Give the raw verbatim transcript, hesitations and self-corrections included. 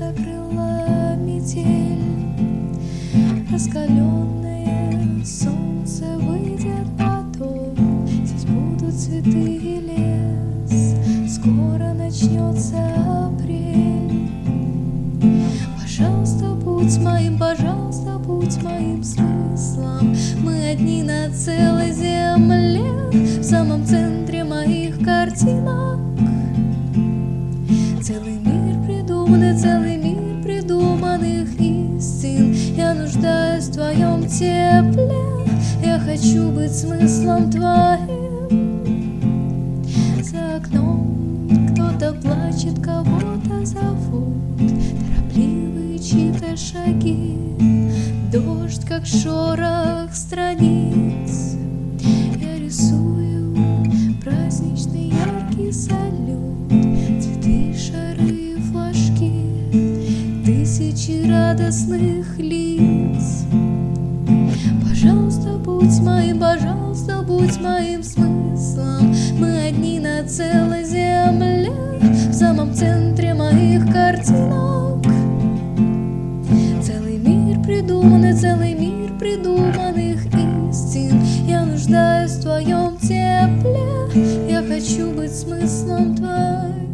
закрыла метель. Раскаленное солнце выйдет потом, здесь будут цветы и лес, скоро начнется апрель. Пожалуйста, будь моим, пожалуйста, будь моим смыслом. Мы одни на целой земле, в самом центре моих картинок. Целый мир придуманный, целый мир придуманных истин. Я нуждаюсь в твоем тепле, я хочу быть смыслом твоим. За окном кто-то плачет, кого-то зовут, торопливые чьи-то шаги, дождь, как шорох страниц. Я рисую праздничный яркий салют, цветы, шары, флажки, тысячи радостных лиц. Пожалуйста, будь моим, пожалуйста, будь моим смыслом. Мы одни на целой земле, в самом центре моих картинок. Целый мир придуманный, целый мир придуманных истин. Я нуждаюсь в твоем тепле, я хочу быть смыслом твоим.